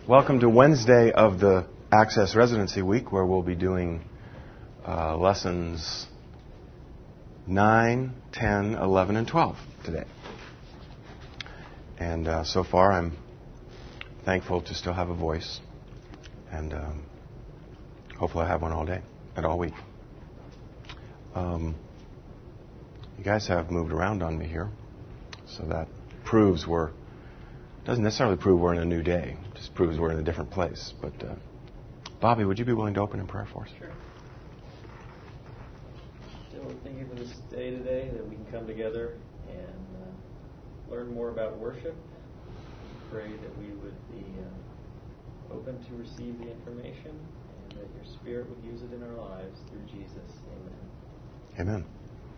Welcome to Wednesday of the Access Residency Week, where we'll be doing lessons 9, 10, 11, and 12 today. And so far, I'm thankful to still have a voice, and hopefully I have one all day and all week. You guys have moved around on me here, so that proves doesn't necessarily prove we're in a new day. It just proves we're in a different place. But Bobby, would you be willing to open in prayer for us? Sure. Lord, thank you for this day today, that we can come together and learn more about worship. Pray that we would be open to receive the information, and that your Spirit would use it in our lives through Jesus. Amen. Amen.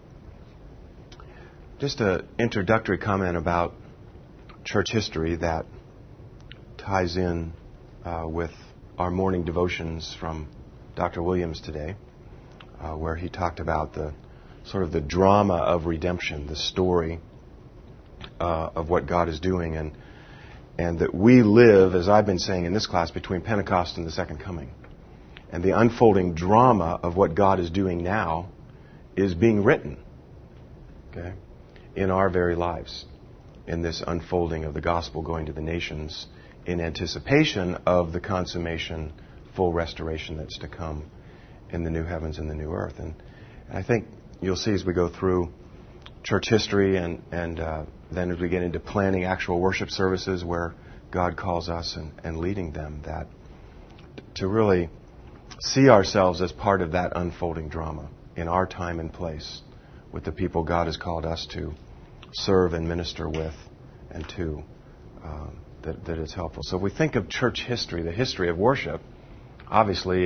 Just an introductory comment about church history that ties in with our morning devotions from Dr. Williams today, where he talked about the sort of the drama of redemption, the story of what God is doing, and that we live, as I've been saying in this class, between Pentecost and the Second Coming. And the unfolding drama of what God is doing now is being written, okay, in our very lives, in this unfolding of the gospel going to the nations in anticipation of the consummation, full restoration that's to come in the new heavens and the new earth. And I think you'll see as we go through church history and then as we get into planning actual worship services where God calls us and leading them, that to really see ourselves as part of that unfolding drama in our time and place with the people God has called us to serve and minister with, and to that it's helpful. So if we think of church history, the history of worship, obviously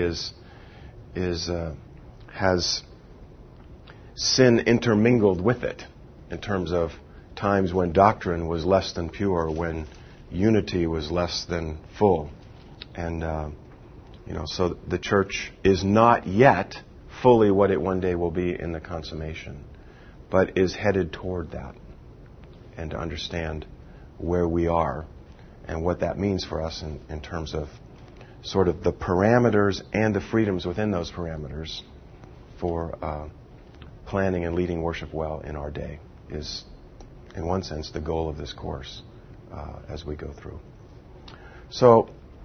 has sin intermingled with it in terms of times when doctrine was less than pure, when unity was less than full, and so the church is not yet fully what it one day will be in the consummation, but is headed toward that. And to understand where we are and what that means for us in terms of sort of the parameters and the freedoms within those parameters for planning and leading worship well in our day is, in one sense, the goal of this course as we go through. So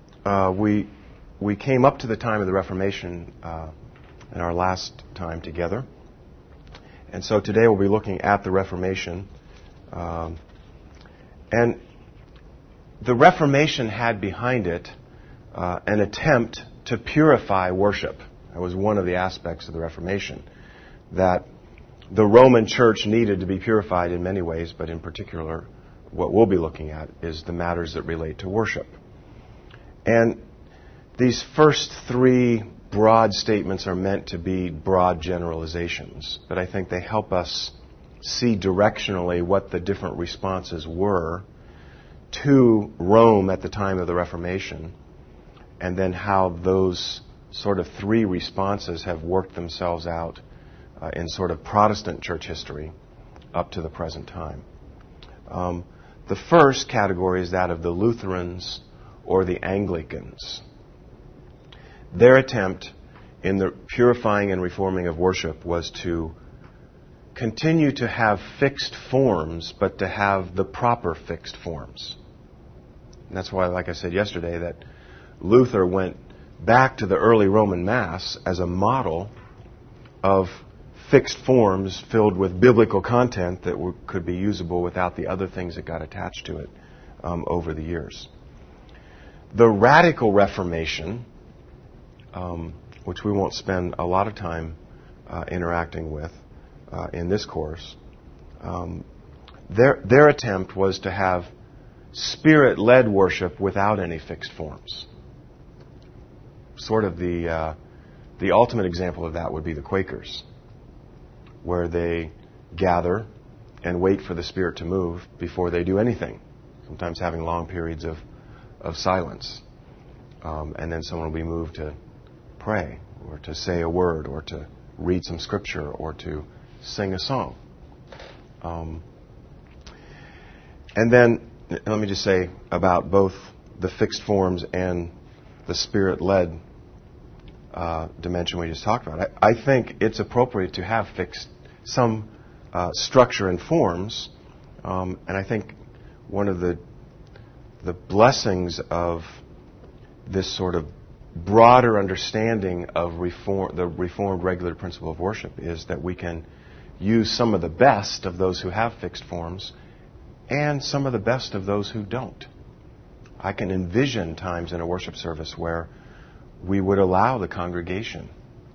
we came up to the time of the Reformation in our last time together. And so today we'll be looking at the Reformation. And the Reformation had behind it an attempt to purify worship. That was one of the aspects of the Reformation, that the Roman Church needed to be purified in many ways, but in particular, what we'll be looking at is the matters that relate to worship. And these first three broad statements are meant to be broad generalizations, but I think they help us see directionally what the different responses were to Rome at the time of the Reformation, and then how those sort of three responses have worked themselves out in sort of Protestant church history up to the present time. The first category is that of the Lutherans or the Anglicans. Their attempt in the purifying and reforming of worship was to continue to have fixed forms, but to have the proper fixed forms. And that's why, like I said yesterday, that Luther went back to the early Roman Mass as a model of fixed forms filled with biblical content that could be usable without the other things that got attached to it over the years. The Radical Reformation, which we won't spend a lot of time interacting with in this course, their attempt was to have Spirit-led worship without any fixed forms. Sort of the ultimate example of that would be the Quakers, where they gather and wait for the Spirit to move before they do anything, sometimes having long periods of silence. And then someone will be moved to pray, or to say a word, or to read some scripture, or to sing a song. And then, let me just say about both the fixed forms and the Spirit-led dimension we just talked about. I think it's appropriate to have fixed some structure and forms, and I think one of the blessings of this sort of broader understanding of the Reformed regular principle of worship is that we can use some of the best of those who have fixed forms and some of the best of those who don't. I can envision times in a worship service where we would allow the congregation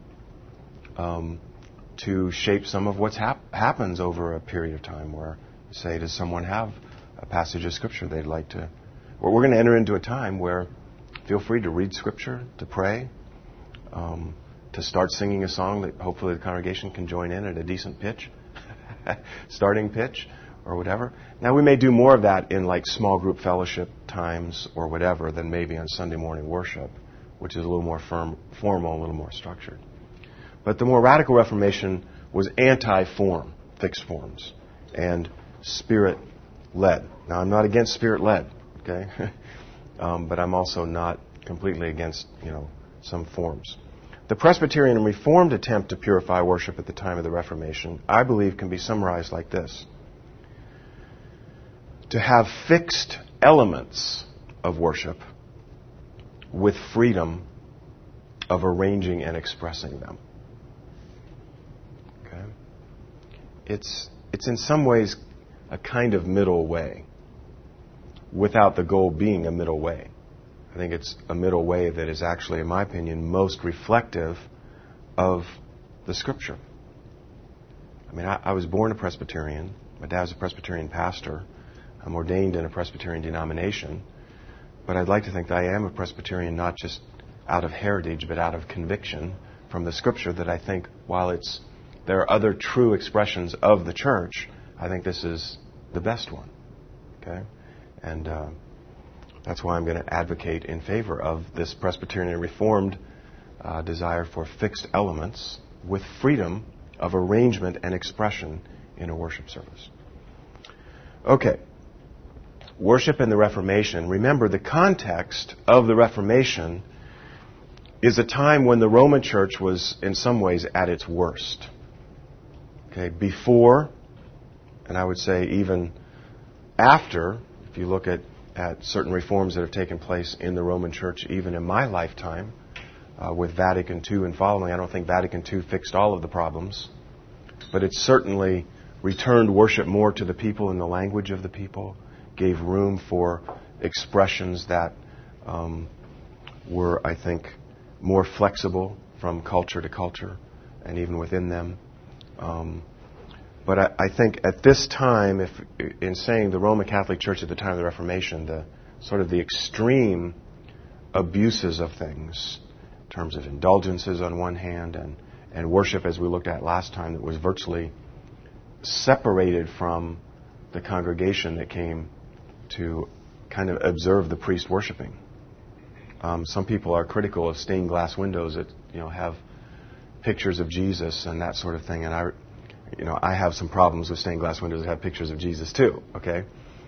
to shape some of what happens over a period of time, where, say, does someone have a passage of Scripture they'd like to... Well, we're going to enter into a time where feel free to read Scripture, to pray, to start singing a song that hopefully the congregation can join in at a decent pitch, starting pitch, or whatever. Now, we may do more of that in like small group fellowship times or whatever than maybe on Sunday morning worship, which is a little more formal, a little more structured. But the more radical Reformation was anti-form, fixed forms, and Spirit-led. Now, I'm not against Spirit-led, okay? But I'm also not completely against, some forms. The Presbyterian and Reformed attempt to purify worship at the time of the Reformation, I believe, can be summarized like this: to have fixed elements of worship with freedom of arranging and expressing them. Okay? It's in some ways a kind of middle way, without the goal being a middle way. I think it's a middle way that is actually, in my opinion, most reflective of the Scripture. I mean, I was born a Presbyterian. My dad was a Presbyterian pastor. I'm ordained in a Presbyterian denomination. But I'd like to think that I am a Presbyterian not just out of heritage, but out of conviction from the Scripture, that I think while there are other true expressions of the church, I think this is the best one. Okay? And that's why I'm going to advocate in favor of this Presbyterian and Reformed desire for fixed elements with freedom of arrangement and expression in a worship service. Okay. Worship in the Reformation. Remember, the context of the Reformation is a time when the Roman Church was, in some ways, at its worst. Okay, before, and I would say even after, if you look at certain reforms that have taken place in the Roman Church, even in my lifetime, with Vatican II and following. I don't think Vatican II fixed all of the problems, but it certainly returned worship more to the people in the language of the people, gave room for expressions that were, I think, more flexible from culture to culture and even within them. But I think at this time, in saying the Roman Catholic Church at the time of the Reformation, the sort of the extreme abuses of things, in terms of indulgences on one hand and worship, as we looked at last time, that was virtually separated from the congregation that came to kind of observe the priest worshiping. Some people are critical of stained glass windows that have pictures of Jesus and that sort of thing, and I have some problems with stained glass windows that have pictures of Jesus too, okay?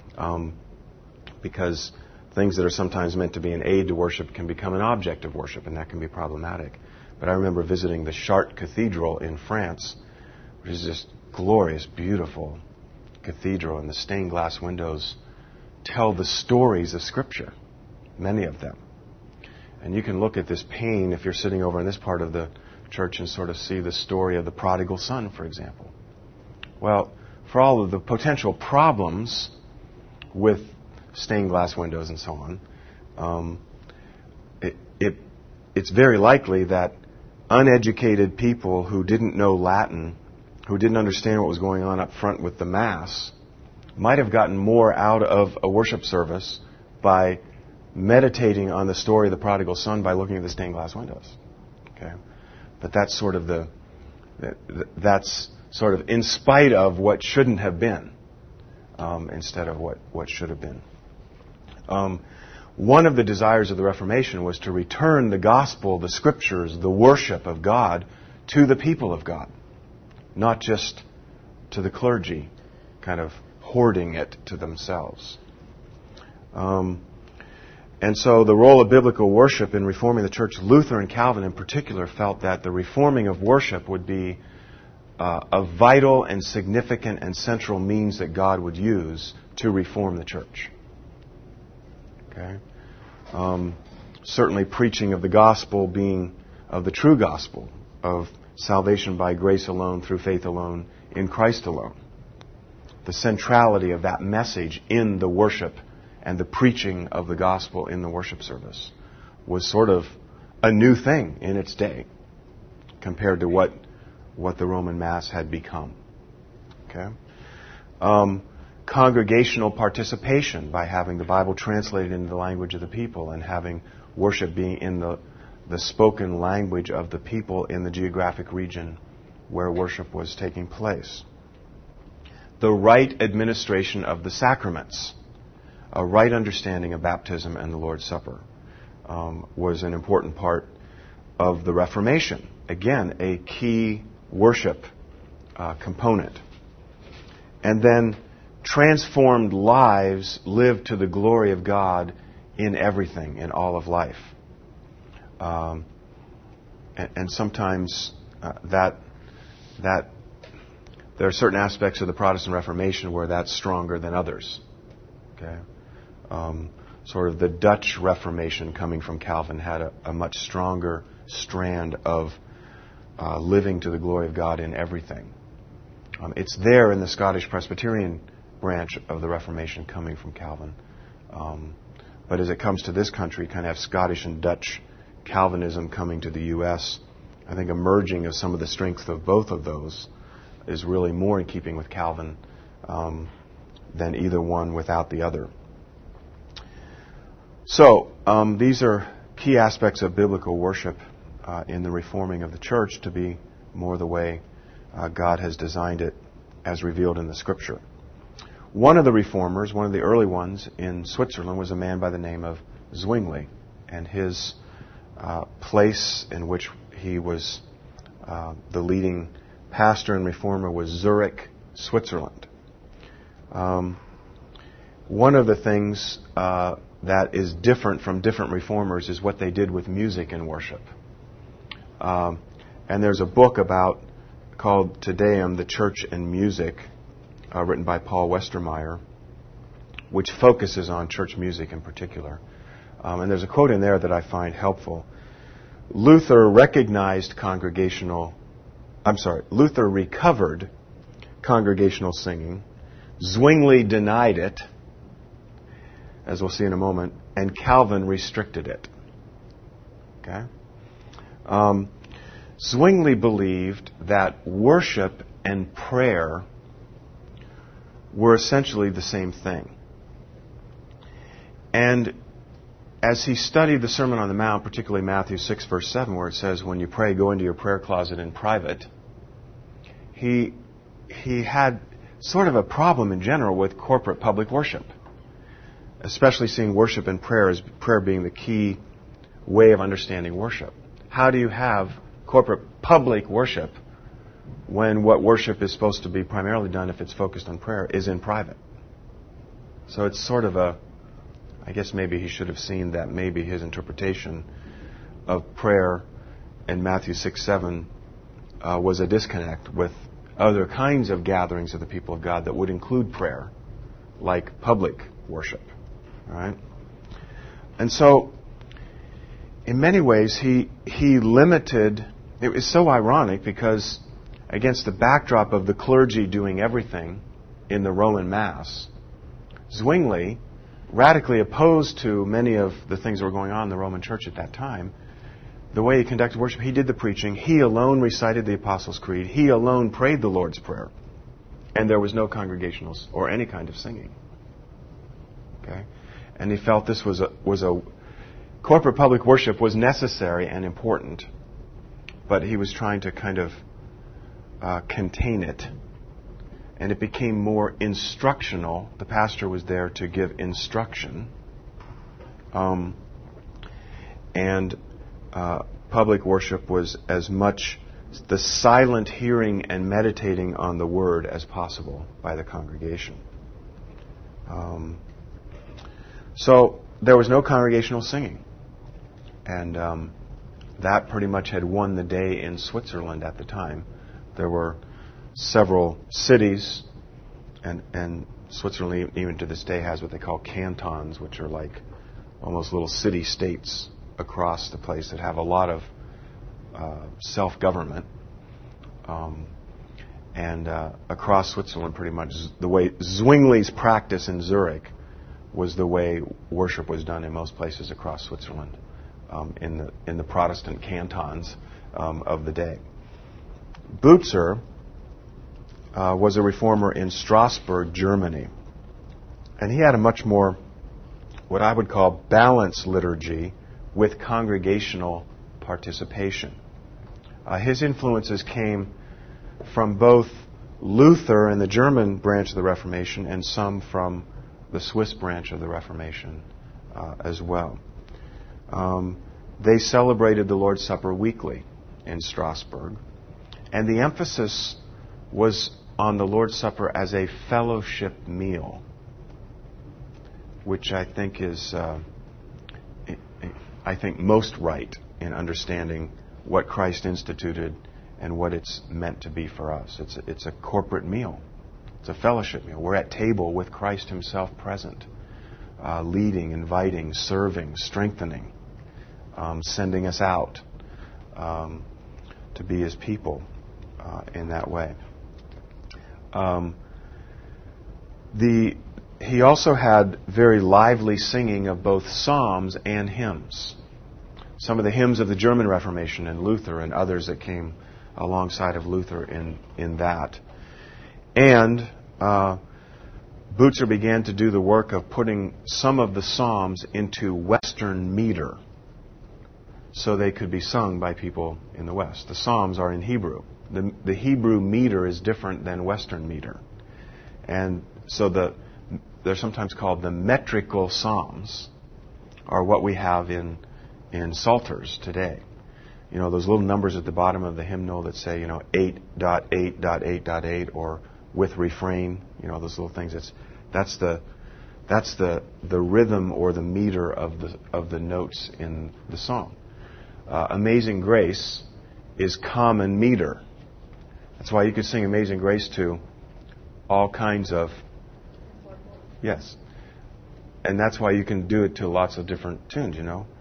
Because things that are sometimes meant to be an aid to worship can become an object of worship, and that can be problematic. But I remember visiting the Chartres Cathedral in France, which is just glorious, beautiful cathedral, and the stained glass windows tell the stories of Scripture, many of them. And you can look at this pane if you're sitting over in this part of the church and sort of see the story of the prodigal son, for example. Well, for all of the potential problems with stained glass windows and so on, it's very likely that uneducated people who didn't know Latin, who didn't understand what was going on up front with the Mass, might have gotten more out of a worship service by meditating on the story of the prodigal son by looking at the stained glass windows. Okay? But that's sort of in spite of what shouldn't have been, instead of what should have been. One of the desires of the Reformation was to return the gospel, the Scriptures, the worship of God to the people of God, not just to the clergy, kind of hoarding it to themselves. And so the role of biblical worship in reforming the church, Luther and Calvin in particular felt that the reforming of worship would be a vital and significant and central means that God would use to reform the church. Okay? Certainly preaching of the gospel being of the true gospel, of salvation by grace alone, through faith alone, in Christ alone. The centrality of that message in the worship and the preaching of the gospel in the worship service was sort of a new thing in its day compared to what the Roman Mass had become. Okay? Congregational participation by having the Bible translated into the language of the people and having worship being in the spoken language of the people in the geographic region where worship was taking place. The right administration of the sacraments, a right understanding of baptism and the Lord's Supper, was an important part of the Reformation. Again, a key worship component. And then transformed lives lived to the glory of God in everything, in all of life. And sometimes that there are certain aspects of the Protestant Reformation where that's stronger than others. Okay, sort of the Dutch Reformation coming from Calvin had a much stronger strand of living to the glory of God in everything. It's there in the Scottish Presbyterian branch of the Reformation coming from Calvin. But as it comes to this country, kind of have Scottish and Dutch Calvinism coming to the U.S., I think a merging of some of the strength of both of those is really more in keeping with Calvin than either one without the other. So, these are key aspects of biblical worship in the reforming of the church to be more the way God has designed it as revealed in the Scripture. One of the reformers, one of the early ones in Switzerland, was a man by the name of Zwingli, and his place in which he was the leading pastor and reformer was Zurich, Switzerland. One of the things that is different from different reformers is what they did with music in worship. And there's a book called Te Deum, The Church and Music, written by Paul Westermeyer, which focuses on church music in particular. And there's a quote in there that I find helpful. Luther recovered congregational singing. Zwingli denied it, as we'll see in a moment, and Calvin restricted it. Okay? Zwingli believed that worship and prayer were essentially the same thing. And as he studied the Sermon on the Mount, particularly Matthew 6, verse 7, where it says, when you pray, go into your prayer closet in private, he had sort of a problem in general with corporate public worship, especially seeing worship and prayer as prayer being the key way of understanding worship. How do you have corporate public worship when what worship is supposed to be primarily done, if it's focused on prayer, is in private? So it's sort of I guess maybe he should have seen that maybe his interpretation of prayer in Matthew 6, 7 was a disconnect with other kinds of gatherings of the people of God that would include prayer, like public worship. All right? And so, in many ways, he limited. It was so ironic because against the backdrop of the clergy doing everything in the Roman Mass, Zwingli, radically opposed to many of the things that were going on in the Roman Church at that time, the way he conducted worship, he did the preaching, he alone recited the Apostles' Creed, he alone prayed the Lord's Prayer, and there was no congregationals or any kind of singing. Okay? And he felt this was a corporate public worship was necessary and important, but he was trying to kind of contain it. And it became more instructional. The pastor was there to give instruction. And public worship was as much the silent hearing and meditating on the Word as possible by the congregation. So there was no congregational singing. And that pretty much had won the day in Switzerland at the time. There were several cities, and Switzerland even to this day has what they call cantons, which are like almost little city-states across the place that have a lot of self-government. And across Switzerland, pretty much the way Zwingli's practice in Zurich was the way worship was done in most places across Switzerland, in the Protestant cantons of the day. Butzer was a reformer in Strasbourg, Germany, and he had a much more, what I would call, balanced liturgy with congregational participation. His influences came from both Luther and the German branch of the Reformation and some from the Swiss branch of the Reformation as well. They celebrated the Lord's Supper weekly in Strasbourg, and the emphasis was on the Lord's Supper as a fellowship meal, which I think is, most right in understanding what Christ instituted and what it's meant to be for us. It's a corporate meal. It's a fellowship meal. We're at table with Christ Himself present, leading, inviting, serving, strengthening, sending us out to be His people in that way. He also had very lively singing of both psalms and hymns. Some of the hymns of the German Reformation and Luther and others that came alongside of Luther in that. And Butzer began to do the work of putting some of the psalms into Western meter so they could be sung by people in the West. The psalms are in Hebrew. The Hebrew meter is different than Western meter. And so they're sometimes called the metrical psalms, are what we have in Psalters today. You know, those little numbers at the bottom of the hymnal that say, 8.8.8.8, or with refrain, those little things. That's the rhythm or the meter of the notes in the song. Amazing Grace is common meter. That's why you could sing Amazing Grace to all kinds of... Yes. And that's why you can do it to lots of different tunes,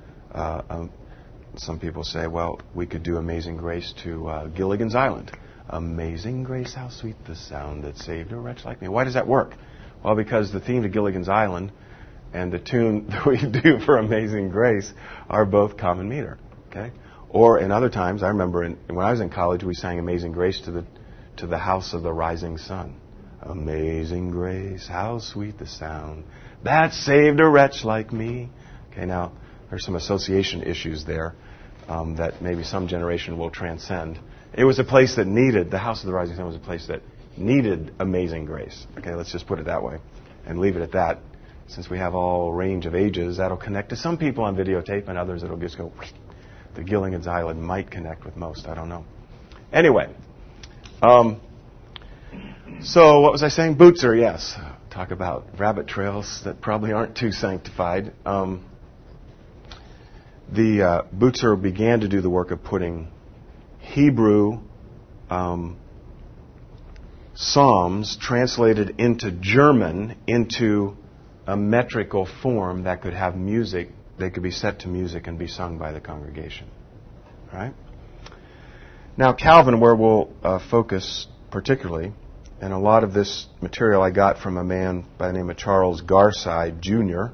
Some people say, well, we could do Amazing Grace to Gilligan's Island. Amazing Grace, how sweet the sound that saved a wretch like me. Why does that work? Well, because the theme to Gilligan's Island and the tune that we do for Amazing Grace are both common meter. Okay? Or in other times, I remember when I was in college, we sang Amazing Grace to the House of the Rising Sun. Amazing Grace, how sweet the sound that saved a wretch like me. Okay, now there's some association issues there that maybe some generation will transcend. It was a place that needed, the House of the Rising Sun was a place that needed Amazing Grace. Okay, let's just put it that way and leave it at that. Since we have all range of ages, that'll connect to some people on videotape, and others it'll just go, the Gilligan's Island might connect with most, I don't know. Anyway, so what was I saying? Butzer, yes. Talk about rabbit trails that probably aren't too sanctified. Butzer began to do the work of putting Hebrew psalms translated into German into a metrical form that could have music. They could be set to music and be sung by the congregation. All right? Now, Calvin, where we'll focus particularly, and a lot of this material I got from a man by the name of Charles Garside, Jr.,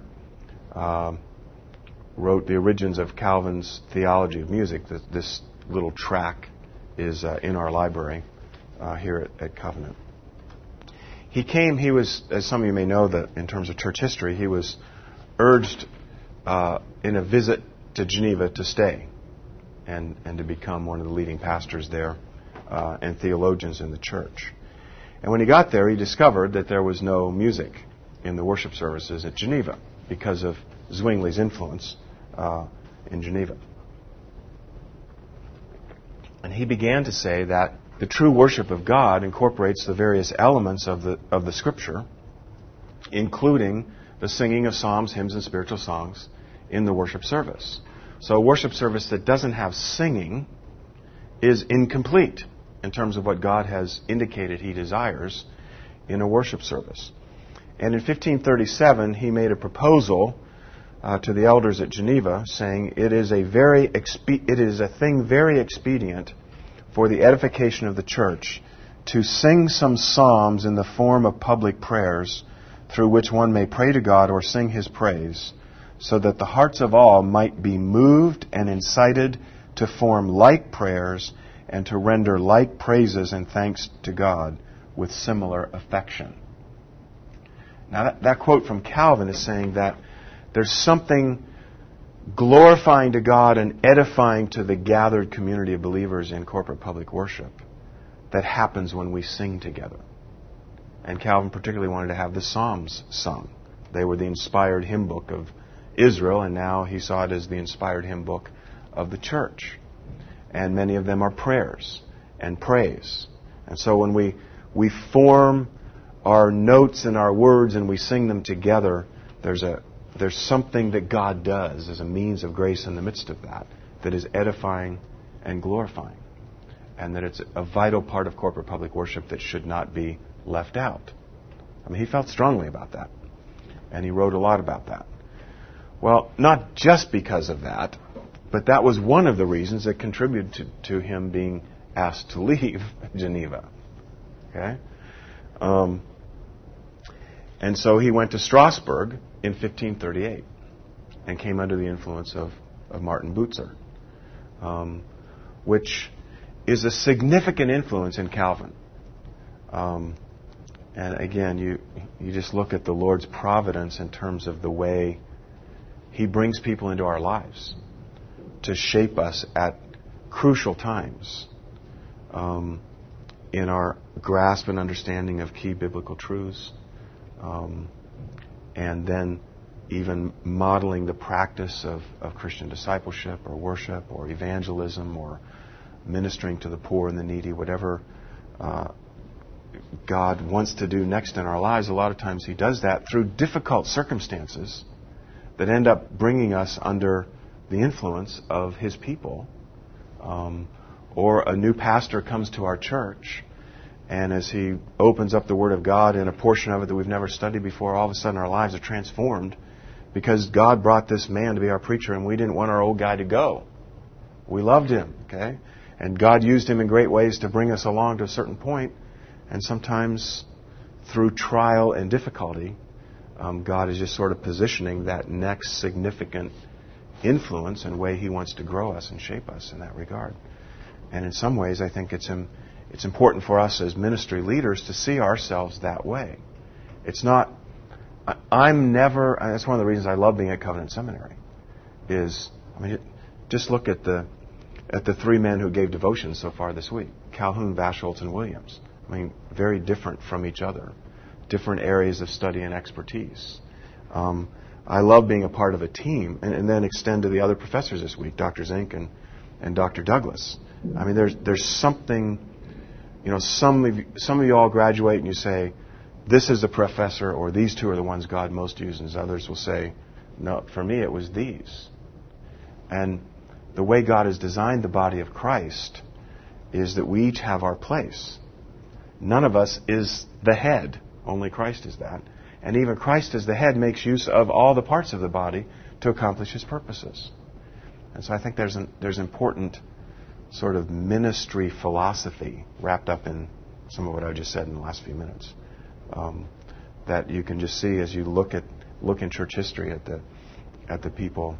wrote The Origins of Calvin's Theology of Music. This little tract is in our library here at Covenant. He was, as some of you may know, that in terms of church history, he was urged in a visit to Geneva to stay and to become one of the leading pastors there and theologians in the church. And when he got there, he discovered that there was no music in the worship services at Geneva because of Zwingli's influence in Geneva. And he began to say that the true worship of God incorporates the various elements of the Scripture, including the singing of psalms, hymns, and spiritual songs in the worship service. So a worship service that doesn't have singing is incomplete in terms of what God has indicated He desires in a worship service. And in 1537, he made a proposal to the elders at Geneva, saying, it is a thing very expedient for the edification of the church to sing some psalms in the form of public prayers, through which one may pray to God or sing His praise, so that the hearts of all might be moved and incited to form like prayers and to render like praises and thanks to God with similar affection. Now that quote from Calvin is saying that there's something glorifying to God and edifying to the gathered community of believers in corporate public worship that happens when we sing together. And Calvin particularly wanted to have the Psalms sung. They were the inspired hymn book of Israel, and now he saw it as the inspired hymn book of the church. And many of them are prayers and praise. And so when we form our notes and our words and we sing them together, there's something that God does as a means of grace in the midst of that is edifying and glorifying. And that it's a vital part of corporate public worship that should not be left out. I mean, he felt strongly about that. And he wrote a lot about that. Well, not just because of that, but that was one of the reasons that contributed to him being asked to leave Geneva. Okay? And so he went to Strasbourg in 1538 and came under the influence of Martin Bucer, which is a significant influence in Calvin. And again, you just look at the Lord's providence in terms of the way He brings people into our lives to shape us at crucial times in our grasp and understanding of key biblical truths, and then even modeling the practice of Christian discipleship or worship or evangelism or ministering to the poor and the needy, whatever God wants to do next in our lives. A lot of times He does that through difficult circumstances that end up bringing us under the influence of His people. Or a new pastor comes to our church, and as he opens up the Word of God in a portion of it that we've never studied before, all of a sudden our lives are transformed because God brought this man to be our preacher, and we didn't want our old guy to go. We loved him, okay? And God used him in great ways to bring us along to a certain point, and sometimes through trial and difficulty, God is just sort of positioning that next significant influence and way He wants to grow us and shape us in that regard. And in some ways, I think it's important for us as ministry leaders to see ourselves that way. It's not, that's one of the reasons I love being at Covenant Seminary, just look at the three men who gave devotions so far this week, Calhoun, Vaschholz, and Williams. Very different from each other, different areas of study and expertise. I love being a part of a team, and then extend to the other professors this week, Dr. Zink and Dr. Douglas. There's something, some of you all graduate and you say, this is the professor, or these two are the ones God most uses. Others will say, no, for me it was these. And the way God has designed the body of Christ is that we each have our place. None of us is the head. Only Christ is that. And even Christ as the head makes use of all the parts of the body to accomplish His purposes. And so I think there's important sort of ministry philosophy wrapped up in some of what I just said in the last few minutes. That you can just see as you look in church history at the people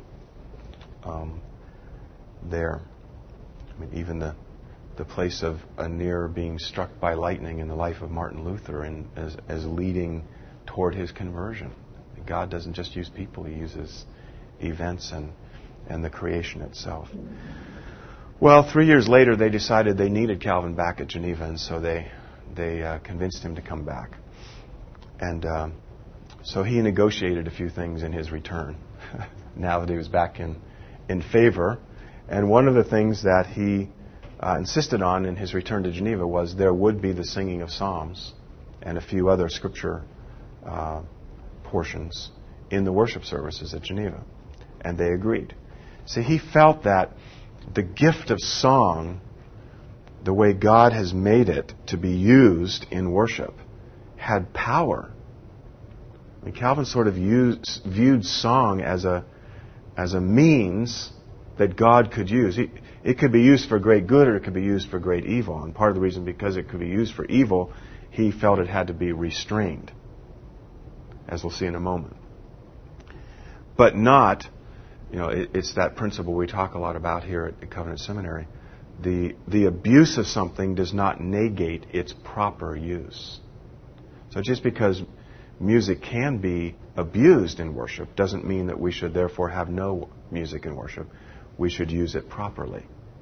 there. Even the place of a near being struck by lightning in the life of Martin Luther, and as leading toward his conversion. God doesn't just use people; He uses events and the creation itself. Well, 3 years later, they decided they needed Calvin back at Geneva, and so they convinced him to come back. And so he negotiated a few things in his return, now that he was back in favor. And one of the things that he insisted on in his return to Geneva was there would be the singing of psalms and a few other scripture portions in the worship services at Geneva. And they agreed. See, he felt that the gift of song, the way God has made it to be used in worship, had power. I mean, Calvin sort of viewed song as a means that God could use. It could be used for great good or it could be used for great evil. And part of the reason, because it could be used for evil, he felt it had to be restrained, as we'll see in a moment. But not, it's that principle we talk a lot about here at Covenant Seminary. The abuse of something does not negate its proper use. So just because music can be abused in worship doesn't mean that we should therefore have no music in worship. We should use it properly.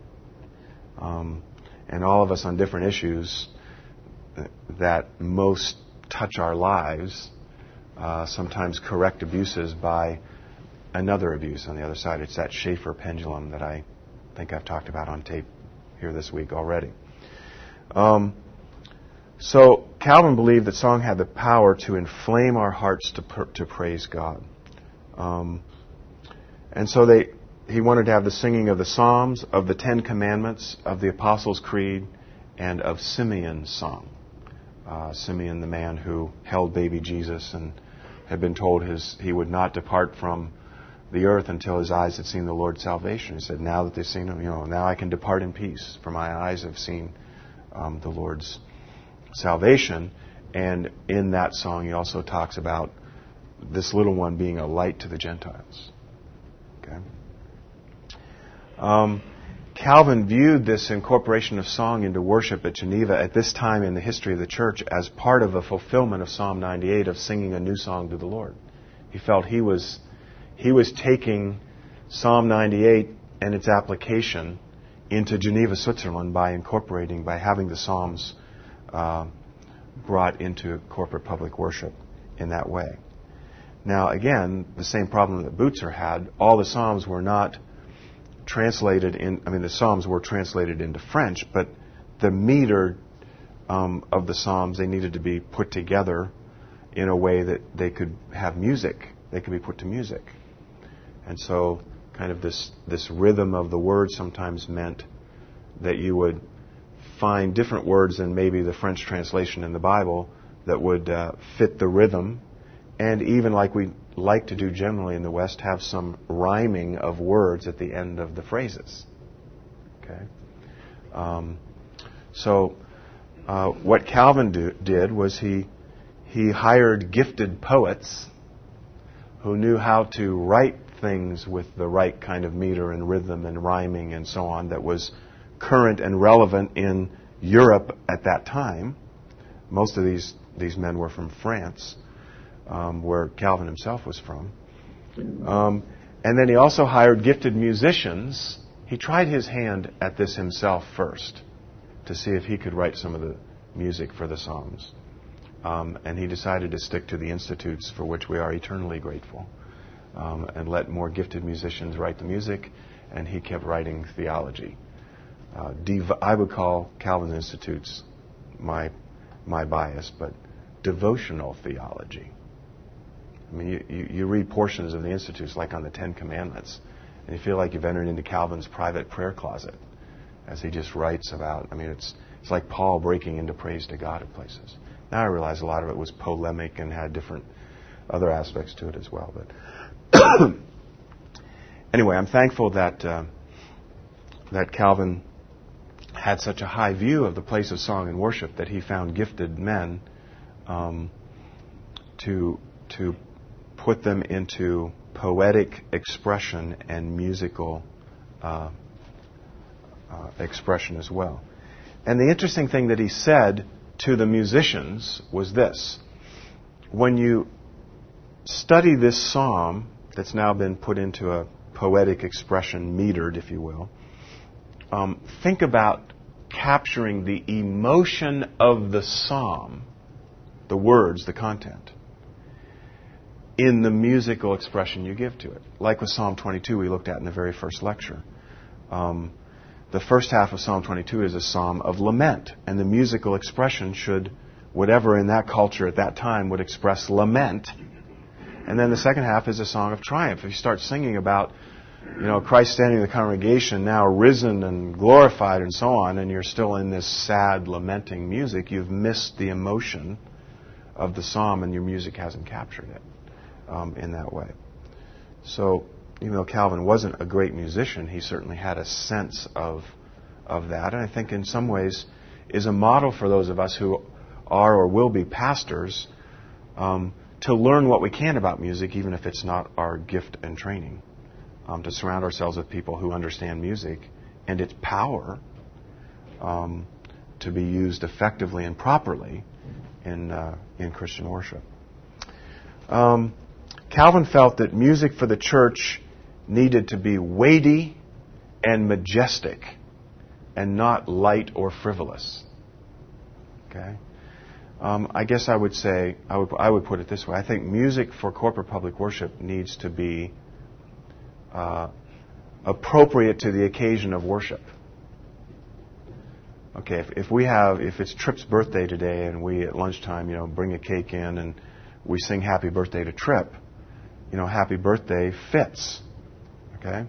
And all of us on different issues that most touch our lives sometimes correct abuses by another abuse on the other side. It's that Schaeffer pendulum that I think I've talked about on tape here this week already. So Calvin believed that song had the power to inflame our hearts to praise God. And so he wanted to have the singing of the Psalms, of the Ten Commandments, of the Apostles' Creed, and of Simeon's song. Simeon, the man who held baby Jesus and had been told he would not depart from the earth until his eyes had seen the Lord's salvation. He said, now that they've seen him, now I can depart in peace, for my eyes have seen the Lord's salvation. And in that song he also talks about this little one being a light to the Gentiles. Okay. Calvin viewed this incorporation of song into worship at Geneva at this time in the history of the church as part of a fulfillment of Psalm 98 of singing a new song to the Lord. He felt he was taking Psalm 98 and its application into Geneva, Switzerland by having the Psalms brought into corporate public worship in that way. Now, again, the same problem that Butzer had, all the Psalms were not translated the Psalms were translated into French, but the meter of the Psalms, they needed to be put together in a way that they could have music. They could be put to music. And so kind of this rhythm of the words sometimes meant that you would find different words than maybe the French translation in the Bible that would fit the rhythm, and even like we like to do generally in the West, have some rhyming of words at the end of the phrases. Okay. So what Calvin did was he hired gifted poets who knew how to write things with the right kind of meter and rhythm and rhyming and so on that was current and relevant in Europe at that time. Most of these men were from France, where Calvin himself was from. And then he also hired gifted musicians. He tried his hand at this himself first to see if he could write some of the music for the Psalms. And he decided to stick to the institutes for which we are eternally grateful, and let more gifted musicians write the music, and he kept writing theology. I would call Calvin's institutes my bias, but devotional theology. I mean, you read portions of the institutes, like on the Ten Commandments, and you feel like you've entered into Calvin's private prayer closet, as he just writes about. I mean, it's like Paul breaking into praise to God at places. Now I realize a lot of it was polemic and had different other aspects to it as well. But anyway, I'm thankful that Calvin had such a high view of the place of song and worship that he found gifted men to put them into poetic expression and musical expression as well. And the interesting thing that he said to the musicians was this: when you study this psalm that's now been put into a poetic expression, metered, if you will, think about capturing the emotion of the psalm, the words, the content, in the musical expression you give to it. Like with Psalm 22 we looked at in the very first lecture. The first half of Psalm 22 is a psalm of lament, and the musical expression should, whatever in that culture at that time would express lament, And then the second half is a song of triumph. If you start singing about, Christ standing in the congregation, now risen and glorified and so on, and you're still in this sad, lamenting music, you've missed the emotion of the psalm, and your music hasn't captured it in that way. So, even though Calvin wasn't a great musician, he certainly had a sense of that, and I think in some ways is a model for those of us who are or will be pastors to learn what we can about music, even if it's not our gift and training, to surround ourselves with people who understand music and its power to be used effectively and properly in Christian worship. Calvin felt that music for the church needed to be weighty and majestic and not light or frivolous. Okay? I guess I would say, I would put it this way. I think music for corporate public worship needs to be appropriate to the occasion of worship. Okay, if it's Tripp's birthday today and we at lunchtime, bring a cake in and we sing happy birthday to Tripp, happy birthday fits. Okay?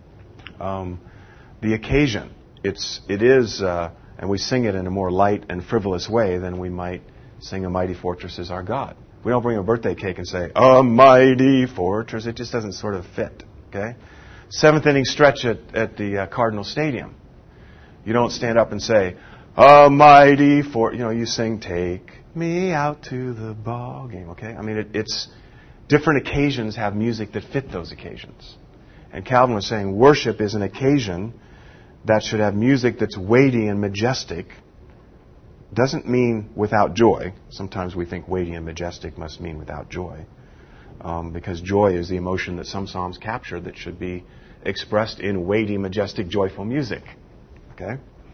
The occasion, it is, and we sing it in a more light and frivolous way than we might sing A Mighty Fortress Is Our God. We don't bring a birthday cake and say, A Mighty Fortress. It just doesn't sort of fit. Okay? Seventh inning stretch at the Cardinal Stadium. You don't stand up and say, A Mighty Fortress. You sing, Take Me Out to the Ball Game. Okay? I mean, it's different occasions have music that fit those occasions. And Calvin was saying worship is an occasion that should have music that's weighty and majestic. Doesn't mean without joy. Sometimes we think weighty and majestic must mean without joy. Because joy is the emotion that some psalms capture that should be expressed in weighty, majestic, joyful music. Okay?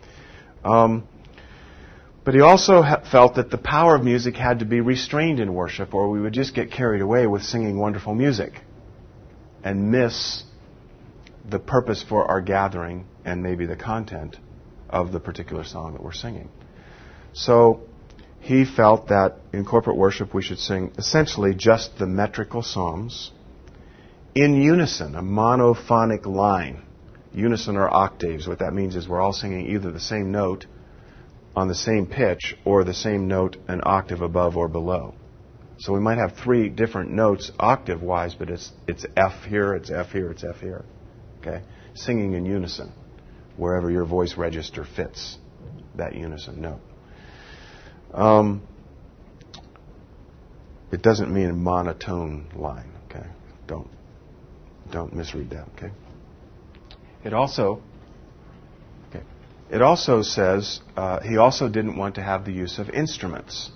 But he also felt that the power of music had to be restrained in worship, or we would just get carried away with singing wonderful music and miss the purpose for our gathering and maybe the content of the particular song that we're singing. So he felt that in corporate worship we should sing essentially just the metrical psalms in unison, a monophonic line. Unison or octaves. What that means is we're all singing either the same note on the same pitch or the same note an octave above or below. So we might have three different notes octave-wise, but it's F here, it's F here, it's F here. Okay? Singing in unison, wherever your voice register fits that unison note. It doesn't mean a monotone line. Okay? Don't misread that. Okay? It also says he also didn't want to have the use of instruments.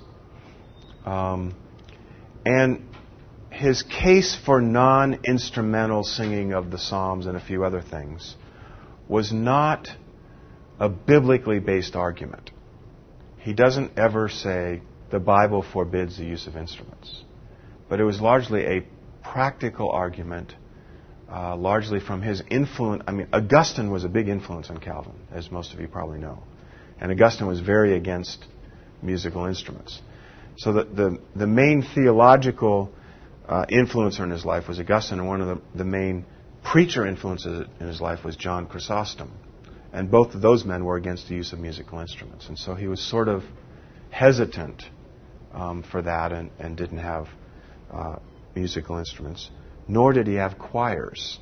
And his case for non-instrumental singing of the Psalms and a few other things was not a biblically based argument. He doesn't ever say the Bible forbids the use of instruments. But it was largely a practical argument, largely from his influence. I mean, Augustine was a big influence on Calvin, as most of you probably know. And Augustine was very against musical instruments. So the main theological influencer in his life was Augustine, and one of the main preacher influences in his life was John Chrysostom. And both of those men were against the use of musical instruments. And so he was sort of hesitant for that and didn't have musical instruments. Nor did he have choirs.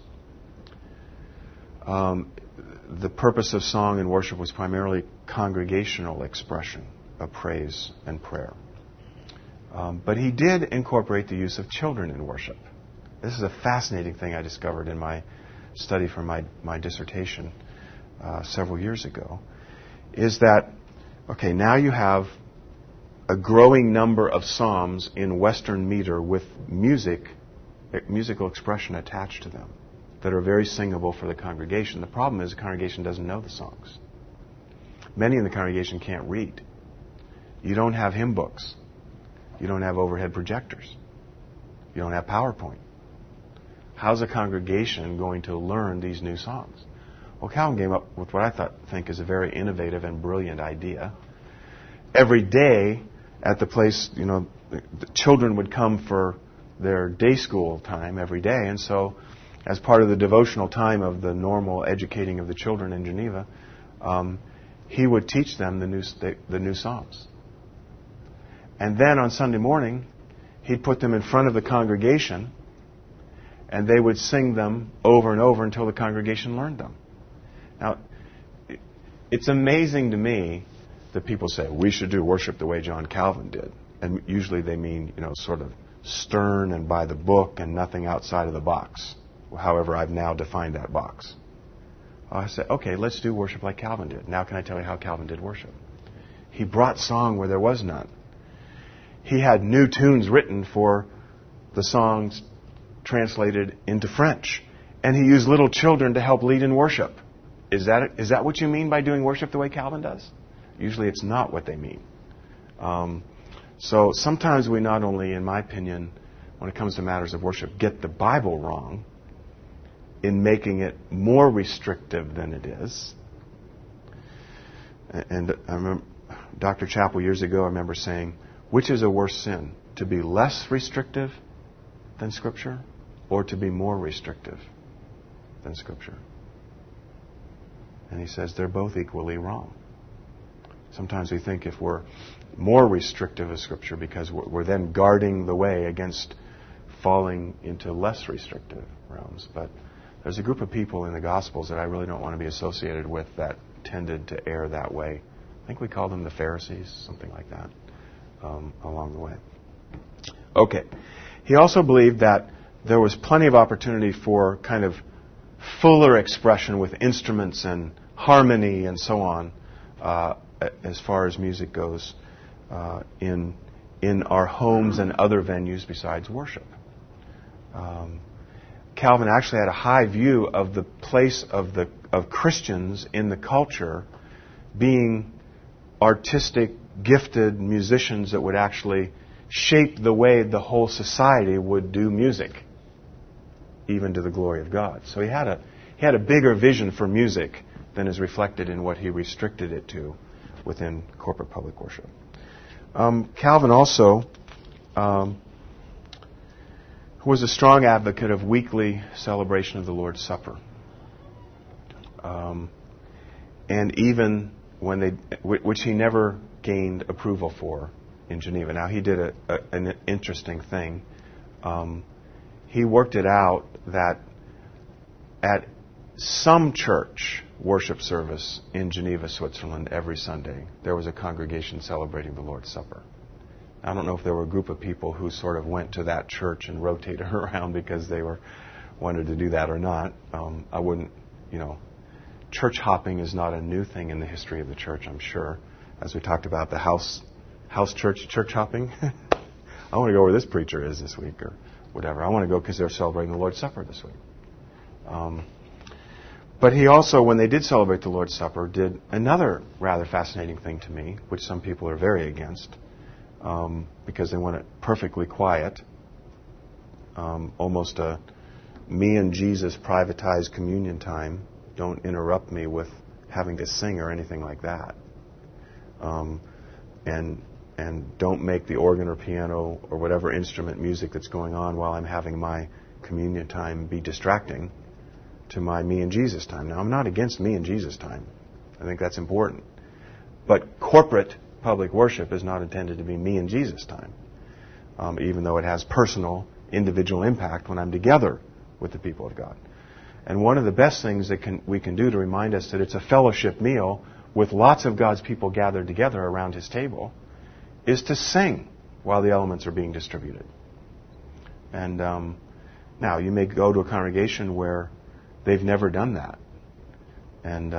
The purpose of song and worship was primarily congregational expression of praise and prayer. But he did incorporate the use of children in worship. This is a fascinating thing I discovered in my study for my dissertation several years ago, is that, okay, now you have a growing number of psalms in Western meter with musical expression attached to them that are very singable for the congregation. The problem is the congregation doesn't know the songs. Many in the congregation can't read. You don't have hymn books. You don't have overhead projectors. You don't have PowerPoint. How's a congregation going to learn these new songs? Well, Calvin came up with what I think is a very innovative and brilliant idea. Every day at the place, the children would come for their day school time every day. And so, as part of the devotional time of the normal educating of the children in Geneva, he would teach them the new psalms. And then on Sunday morning, he'd put them in front of the congregation, and they would sing them over and over until the congregation learned them. Now, it's amazing to me that people say, we should do worship the way John Calvin did. And usually they mean, sort of stern and by the book and nothing outside of the box. However, I've now defined that box. I say, okay, let's do worship like Calvin did. Now can I tell you how Calvin did worship? He brought song where there was none. He had new tunes written for the songs translated into French. And he used little children to help lead in worship. Is that what you mean by doing worship the way Calvin does? Usually it's not what they mean. So sometimes we not only, in my opinion, when it comes to matters of worship, get the Bible wrong in making it more restrictive than it is. And I remember Dr. Chappell years ago, I remember saying, which is a worse sin? To be less restrictive than Scripture or to be more restrictive than Scripture? And he says they're both equally wrong. Sometimes we think if we're more restrictive of Scripture because we're then guarding the way against falling into less restrictive realms. But there's a group of people in the Gospels that I really don't want to be associated with that tended to err that way. I think we call them the Pharisees, something like that, along the way. Okay. He also believed that there was plenty of opportunity for kind of fuller expression with instruments and harmony and so on, as far as music goes, in our homes and other venues besides worship. Calvin actually had a high view of the place of Christians in the culture being artistic, gifted musicians that would actually shape the way the whole society would do music, even to the glory of God. So he had a bigger vision for music than is reflected in what he restricted it to within corporate public worship. Calvin also was a strong advocate of weekly celebration of the Lord's Supper. And even when which he never gained approval for in Geneva. Now, he did an interesting thing. He worked it out that at some church worship service in Geneva, Switzerland, every Sunday, there was a congregation celebrating the Lord's Supper. I don't know if there were a group of people who sort of went to that church and rotated around because they wanted to do that or not. I wouldn't, church hopping is not a new thing in the history of the church, I'm sure. As we talked about the house church hopping. I want to go where this preacher is this week or whatever. I want to go because they're celebrating the Lord's Supper this week. But he also, when they did celebrate the Lord's Supper, did another rather fascinating thing to me, which some people are very against, because they want it perfectly quiet, almost a me and Jesus privatized communion time. Don't interrupt me with having to sing or anything like that. And don't make the organ or piano or whatever instrument music that's going on while I'm having my communion time be distracting to my me and Jesus time. Now, I'm not against me and Jesus time. I think that's important. But corporate public worship is not intended to be me and Jesus time, even though it has personal, individual impact when I'm together with the people of God. And one of the best things that we can do to remind us that it's a fellowship meal with lots of God's people gathered together around His table is to sing while the elements are being distributed. And now, you may go to a congregation where they've never done that. And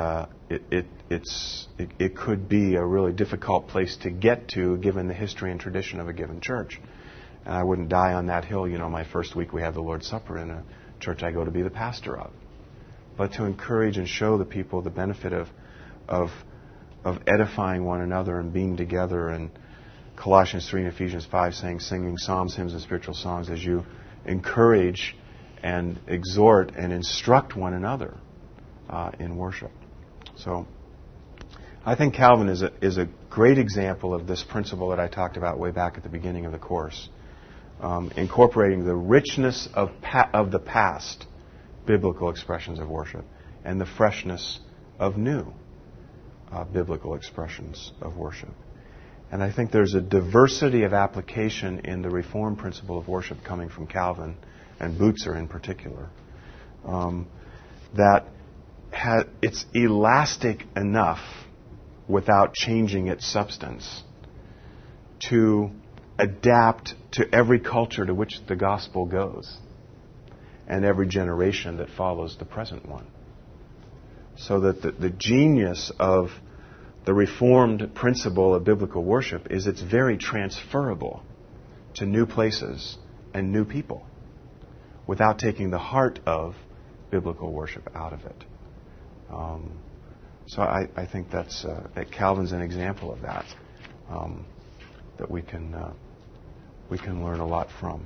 it could be a really difficult place to get to given the history and tradition of a given church. And I wouldn't die on that hill. My first week we had the Lord's Supper in a church I go to be the pastor of. But to encourage and show the people the benefit of edifying one another and being together, and Colossians 3 and Ephesians 5 saying, singing psalms, hymns, and spiritual songs as you encourage and exhort and instruct one another in worship. So I think Calvin is a great example of this principle that I talked about way back at the beginning of the course, incorporating the richness of the past biblical expressions of worship and the freshness of new biblical expressions of worship. And I think there's a diversity of application in the Reformed principle of worship coming from Calvin and Bucer in particular, that it's elastic enough without changing its substance to adapt to every culture to which the gospel goes and every generation that follows the present one. So that the genius of the Reformed principle of biblical worship is it's very transferable to new places and new people without taking the heart of biblical worship out of it. So I think that Calvin's an example of that, that we can learn a lot from.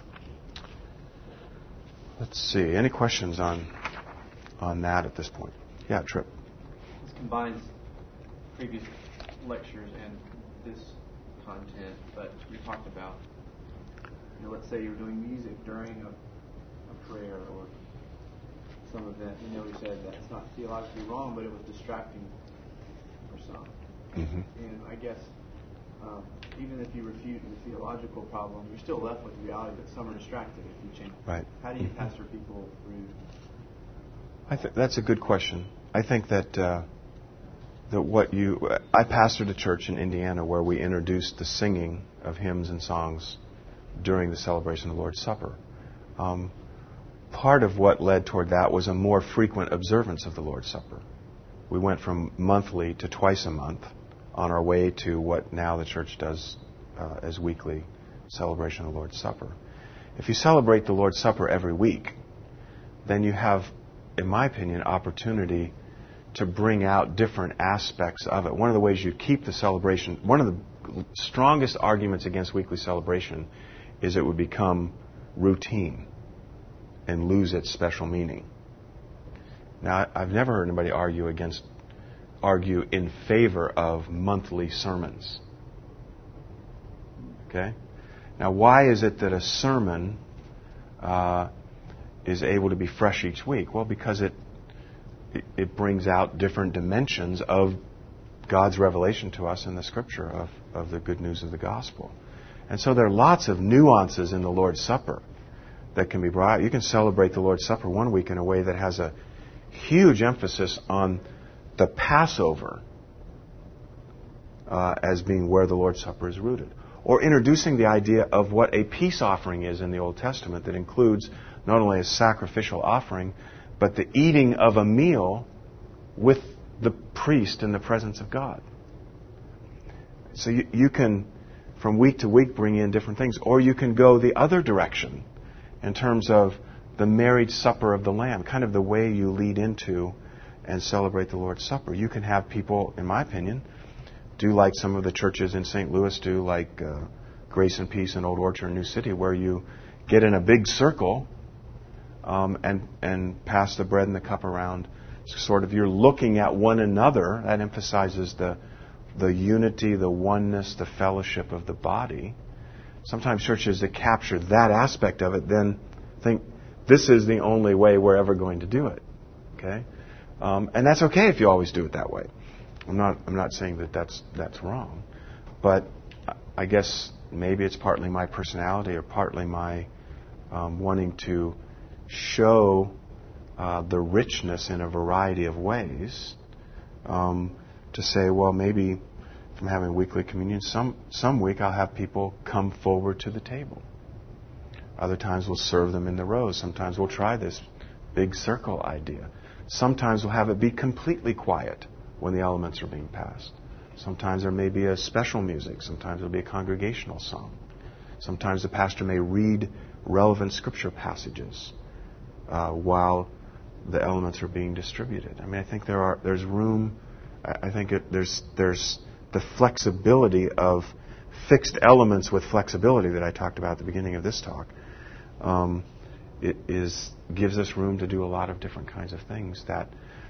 Let's see. Any questions on that at this point? Yeah, Trip. This combines previous lectures and this content, but we talked about, let's say you're doing music during a prayer or some event. We said that it's not theologically wrong, but it was distracting for some. Mm-hmm. And I guess even if you refute the theological problem, you're still left with the reality that some are distracted if you change. Right. How do you pastor people through? That's a good question. I think that I pastored a church in Indiana where we introduced the singing of hymns and songs during the celebration of the Lord's Supper. Part of what led toward that was a more frequent observance of the Lord's Supper. We went from monthly to twice a month on our way to what now the church does as weekly celebration of the Lord's Supper. If you celebrate the Lord's Supper every week, then you have, in my opinion, opportunity to bring out different aspects of it. One of the ways you keep the celebration, one of the strongest arguments against weekly celebration is it would become routine and lose its special meaning. Now, I've never heard anybody argue in favor of monthly sermons. Okay? Now, why is it that a sermon is able to be fresh each week? Well, because it brings out different dimensions of God's revelation to us in the Scripture of the good news of the gospel. And so there are lots of nuances in the Lord's Supper that can be brought out. You can celebrate the Lord's Supper one week in a way that has a huge emphasis on the Passover as being where the Lord's Supper is rooted. Or introducing the idea of what a peace offering is in the Old Testament that includes not only a sacrificial offering, but the eating of a meal with the priest in the presence of God. So you can, from week to week, bring in different things. Or you can go the other direction in terms of the marriage supper of the Lamb, kind of the way you lead into and celebrate the Lord's Supper. You can have people, in my opinion, do like some of the churches in St. Louis do, like Grace and Peace in Old Orchard, New City, where you get in a big circle and pass the bread and the cup around. Sort of you're looking at one another. That emphasizes the unity, the oneness, the fellowship of the body. Sometimes churches that capture that aspect of it then think this is the only way we're ever going to do it. Okay, and that's okay if you always do it that way. I'm not saying that that's wrong, but I guess maybe it's partly my personality or partly my wanting to show the richness in a variety of ways. To say, well, maybe from having weekly communion, some week I'll have people come forward to the table. Other times we'll serve them in the rows. Sometimes we'll try this big circle idea. Sometimes we'll have it be completely quiet when the elements are being passed. Sometimes there may be a special music. Sometimes there'll be a congregational song. Sometimes the pastor may read relevant scripture passages while the elements are being distributed. I mean, I think there's room. I think there's the flexibility of fixed elements with flexibility that I talked about at the beginning of this talk. Gives us room to do a lot of different kinds of things. Back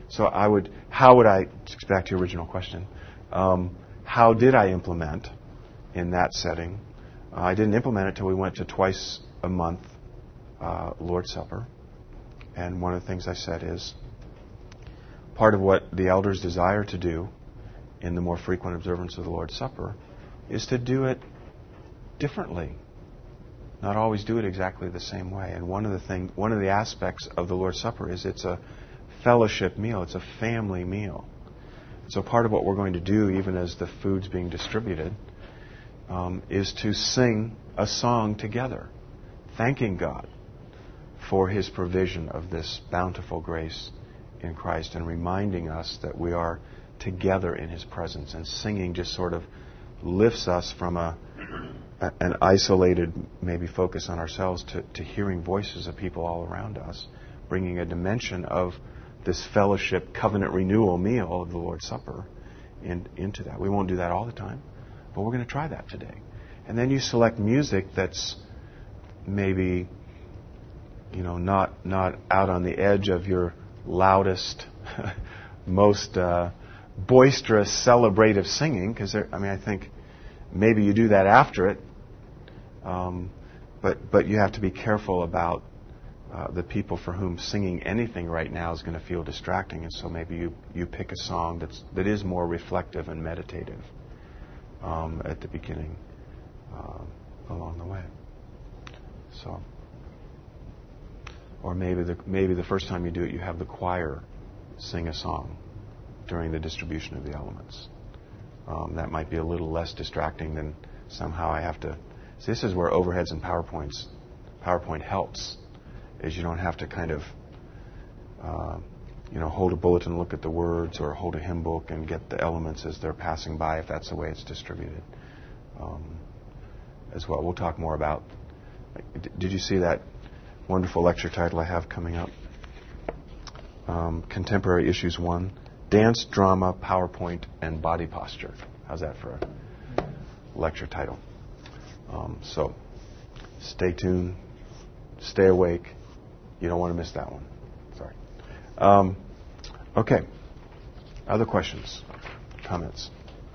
to your original question, how did I implement in that setting I didn't implement it till we went to twice a month Lord's Supper. And one of the things I said is, part of what the elders desire to do in the more frequent observance of the Lord's Supper is to do it differently. Not always do it exactly the same way. And one of the aspects of the Lord's Supper is it's a fellowship meal. It's a family meal. So part of what we're going to do, even as the food's being distributed, is to sing a song together, thanking God for His provision of this bountiful grace in Christ, and reminding us that we are together in His presence. And singing just sort of lifts us from an isolated, maybe focus on ourselves, to hearing voices of people all around us, bringing a dimension of this fellowship, covenant renewal meal of the Lord's Supper into that. We won't do that all the time, but we're going to try that today. And then you select music that's maybe, not out on the edge of your loudest, most boisterous, celebrative singing, because I think maybe you do that after it, but you have to be careful about the people for whom singing anything right now is going to feel distracting, and so maybe you pick a song that is more reflective and meditative at the beginning, along the way. So, or maybe the first time you do it, you have the choir sing a song during the distribution of the elements. That might be a little less distracting than somehow I have to. See, this is where overheads and PowerPoint helps. Is you don't have to kind of, hold a bulletin and look at the words, or hold a hymn book and get the elements as they're passing by, if that's the way it's distributed. As well, we'll talk more about. Did you see that wonderful lecture title I have coming up? Contemporary Issues 1, Dance, Drama, PowerPoint, and Body Posture. How's that for a lecture title? So, stay tuned, stay awake. You don't want to miss that one. Sorry. Okay. Other questions? Comments?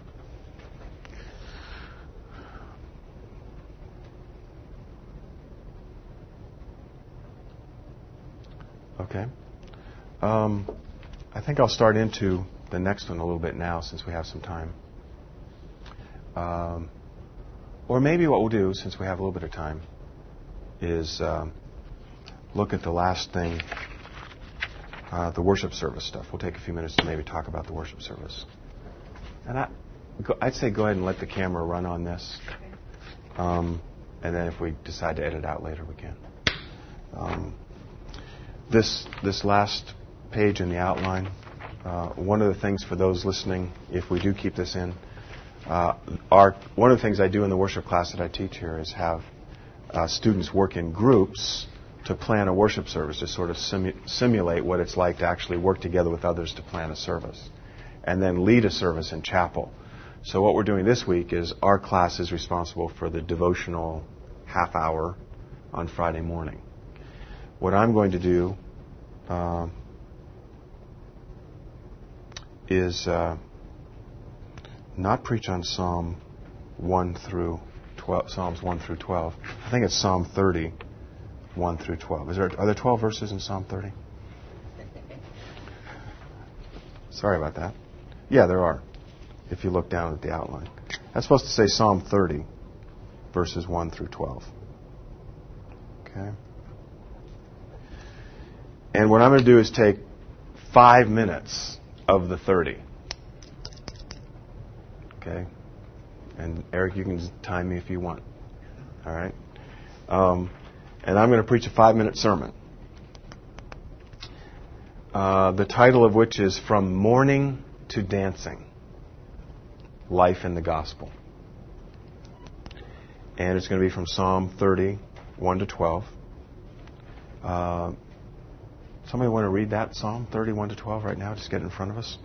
Okay. I think I'll start into the next one a little bit now, since we have some time. Or maybe what we'll do, since we have a little bit of time, is look at the last thing, the worship service stuff. We'll take a few minutes to maybe talk about the worship service. And I'd say go ahead and let the camera run on this. And then if we decide to edit out later, we can. This last page in the outline, one of the things for those listening, if we do keep this in, one of the things I do in the worship class that I teach here is have students work in groups to plan a worship service, to sort of simulate what it's like to actually work together with others to plan a service, and then lead a service in chapel. So what we're doing this week is our class is responsible for the devotional half hour on Friday morning. What I'm going to do is not preach on Psalms 1 through 12. I think it's Psalm 30, 1 through 12. Are there 12 verses in Psalm 30? Sorry about that. Yeah, there are, if you look down at the outline. That's supposed to say Psalm 30, verses 1 through 12. Okay? And what I'm going to do is take 5 minutes of the 30. Okay? And Eric, you can time me if you want. All right? And I'm going to preach a 5-minute sermon. The title of which is From Mourning to Dancing, Life in the Gospel. And it's going to be from Psalm 30, 1 to 12. Somebody want to read that Psalm 30, 1 to 12 right now? Just get it in front of us.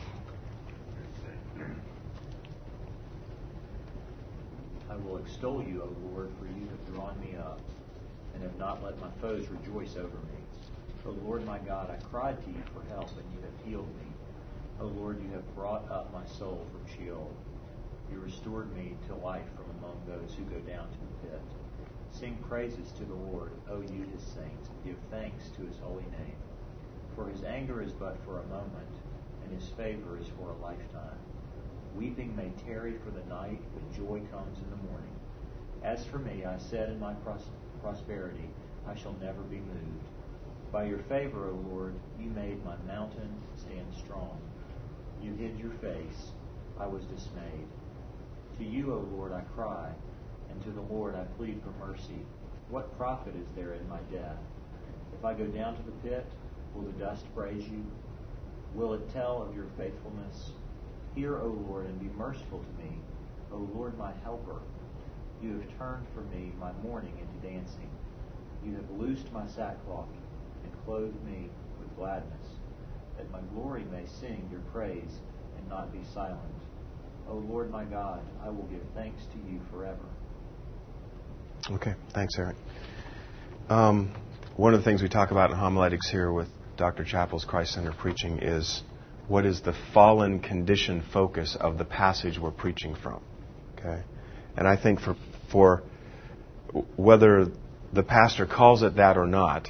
I will extol you, O Lord, for you have drawn me up, and have not let my foes rejoice over me. O Lord my God, I cried to you for help, and you have healed me. O Lord, you have brought up my soul from Sheol. You restored me to life from among those who go down to the pit. Sing praises to the Lord, O you his saints, and give thanks to his holy name. For his anger is but for a moment, and his favor is for a lifetime. Weeping may tarry for the night, but joy comes in the morning. As for me, I said in my prosperity, I shall never be moved. By your favor, O Lord, you made my mountain stand strong. You hid your face. I was dismayed. To you, O Lord, I cry, and to the Lord I plead for mercy. What profit is there in my death? If I go down to the pit, will the dust praise you? Will it tell of your faithfulness? Hear, O Lord, and be merciful to me, O Lord, my helper. You have turned for me my mourning into dancing. You have loosed my sackcloth and clothed me with gladness, that my glory may sing your praise and not be silent. O Lord my God, I will give thanks to you forever. Okay, thanks, Eric. One of the things we talk about in homiletics here with Dr. Chappell's Christ-centered preaching is what is the fallen condition focus of the passage we're preaching from. Okay, and I think for whether the pastor calls it that or not,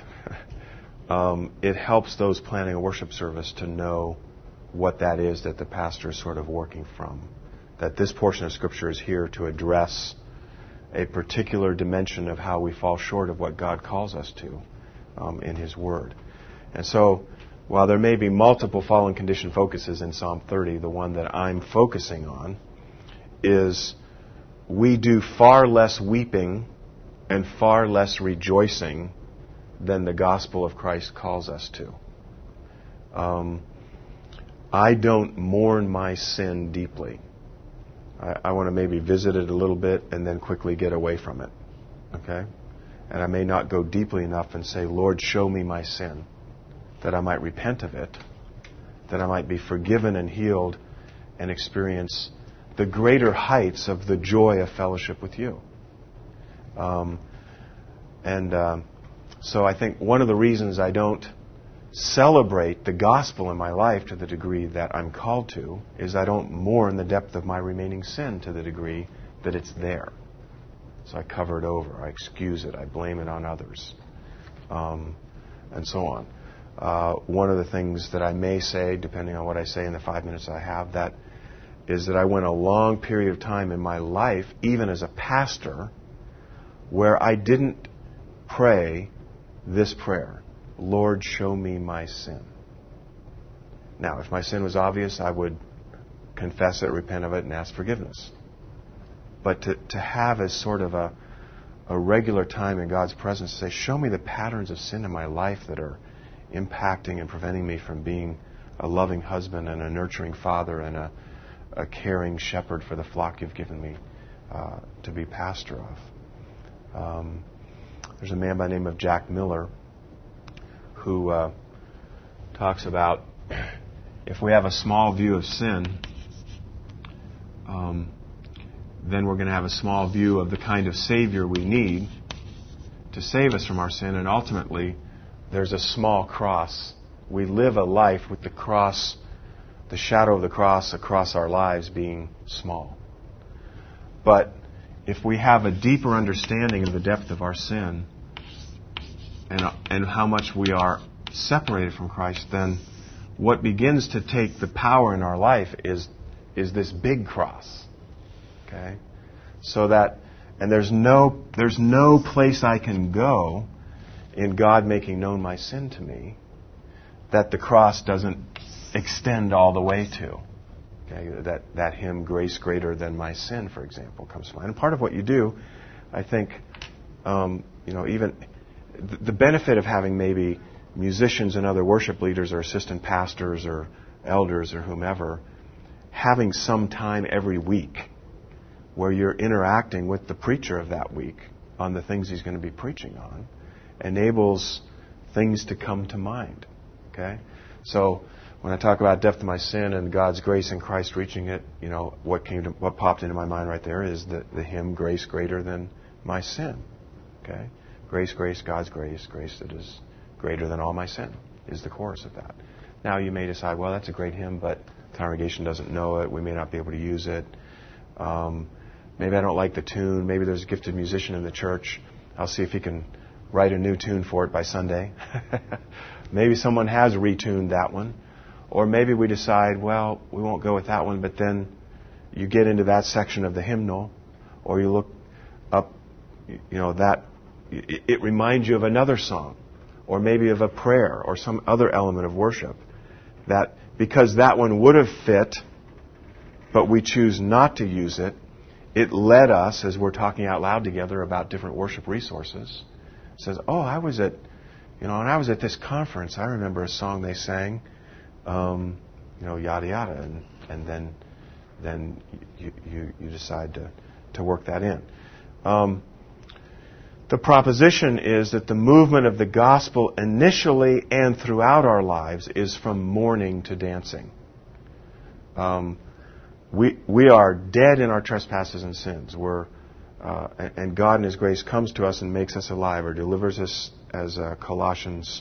it helps those planning a worship service to know what that is that the pastor is sort of working from. That this portion of Scripture is here to address a particular dimension of how we fall short of what God calls us to in His Word. And so, while there may be multiple fallen condition focuses in Psalm 30, the one that I'm focusing on is we do far less weeping and far less rejoicing than the gospel of Christ calls us to. I don't mourn my sin deeply. I want to maybe visit it a little bit and then quickly get away from it. Okay? And I may not go deeply enough and say, Lord, show me my sin, that I might repent of it, that I might be forgiven and healed and experience the greater heights of the joy of fellowship with you. So I think one of the reasons I don't celebrate the gospel in my life to the degree that I'm called to is I don't mourn the depth of my remaining sin to the degree that it's there. So I cover it over, I excuse it, I blame it on others, and so on. One of the things that I may say, depending on what I say in the 5 minutes I have, that is that I went a long period of time in my life, even as a pastor, where I didn't pray this prayer: Lord, show me my sin. Now, if my sin was obvious, I would confess it, repent of it, and ask forgiveness. But to have as sort of a regular time in God's presence to say, show me the patterns of sin in my life that are impacting and preventing me from being a loving husband and a nurturing father and a caring shepherd for the flock you've given me to be pastor of. There's a man by the name of Jack Miller who talks about if we have a small view of sin, then we're going to have a small view of the kind of Savior we need to save us from our sin, and ultimately there's a small cross. We live a life with the cross, the shadow of the cross across our lives being small. But if we have a deeper understanding of the depth of our sin and how much we are separated from Christ, then what begins to take the power in our life is this big cross. Okay? So that, and there's no place I can go in God making known my sin to me that the cross doesn't extend all the way to. Okay? That hymn, Grace Greater Than My Sin, for example, comes to mind. And part of what you do, I think, even the benefit of having maybe musicians and other worship leaders or assistant pastors or elders or whomever, having some time every week where you're interacting with the preacher of that week on the things he's going to be preaching on, enables things to come to mind. Okay? So when I talk about depth of my sin and God's grace in Christ reaching it, what popped into my mind right there is the hymn, Grace Greater Than My Sin. Okay? Grace, grace, God's grace, grace that is greater than all my sin, is the chorus of that. Now you may decide, well, that's a great hymn, but the congregation doesn't know it. We may not be able to use it. Maybe I don't like the tune. Maybe there's a gifted musician in the church. I'll see if he can write a new tune for it by Sunday. Maybe someone has retuned that one. Or maybe we decide, well, we won't go with that one, but then you get into that section of the hymnal, or you look up, that it reminds you of another song, or maybe of a prayer, or some other element of worship, that because that one would have fit, but we choose not to use it, it led us, as we're talking out loud together about different worship resources, says, I was at this conference, I remember a song they sang, yada yada, and then you decide to work that in. The proposition is that the movement of the gospel initially and throughout our lives is from mourning to dancing. We are dead in our trespasses and sins. And God in His grace comes to us and makes us alive, or delivers us, as Colossians